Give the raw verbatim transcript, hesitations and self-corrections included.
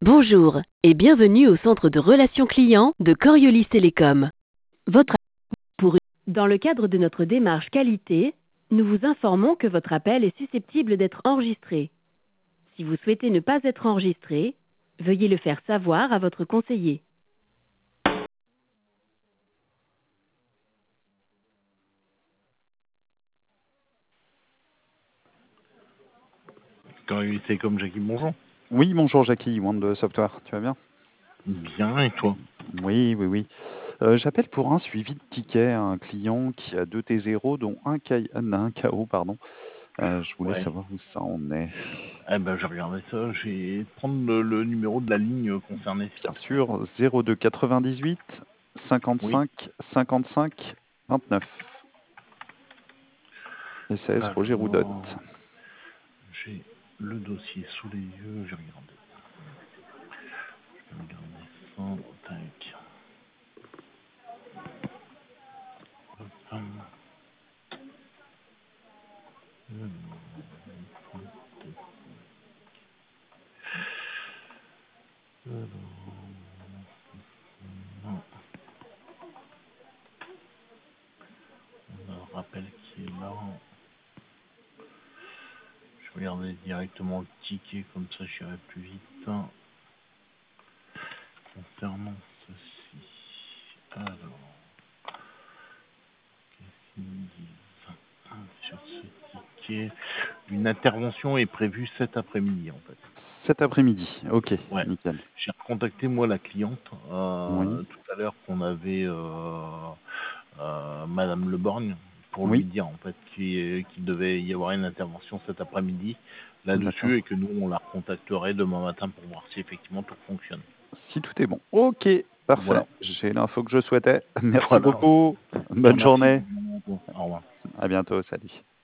Bonjour et bienvenue au centre de relations clients de Coriolis Télécom. Votre pour Dans le cadre de notre démarche qualité, nous vous informons que votre appel est susceptible d'être enregistré. Si vous souhaitez ne pas être enregistré, veuillez le faire savoir à votre conseiller. Quand il était comme Jackie, bonjour. Oui, bonjour Jackie, Wand Software, tu vas bien? Bien, et toi? Oui, oui, oui. Euh, J'appelle pour un suivi de ticket, un client qui a deux T zéro, dont un, K... un K O, pardon. Euh, je voulais Ouais. savoir où ça en est. Eh ben, j'ai regardé ça. Je vais prendre le, le numéro de la ligne concernée. Bien sûr, zéro deux quatre-vingt-dix-huit cinquante-cinq Oui. cinquante-cinq vingt-neuf. S A S Roger Roudot. J'ai le dossier sous les yeux, j'ai regardé. Je vais regarder ça. Tac. Hum. Hum. Alors, non. On a un rappel qui est là. Je vais regarder directement le ticket, comme ça j'irai plus vite. Concernant ceci. Alors, qu'est-ce qu'ils me disent sur ce ticket? Une intervention est prévue cet après-midi, en fait. Cet après-midi, ok, Ouais. nickel. J'ai recontacté moi la cliente euh, Oui. tout à l'heure qu'on avait euh, euh, Madame Leborgne pour lui Oui, dire en fait qu'il qu'il devait y avoir une intervention cet après-midi d'accord. là-dessus et que nous on la recontacterait demain matin pour voir si effectivement tout fonctionne. Si tout est bon. Ok, parfait. Voilà. J'ai l'info que je souhaitais. Merci Voilà. beaucoup. Je te Bonne remercie. journée. Au revoir. À bientôt, salut.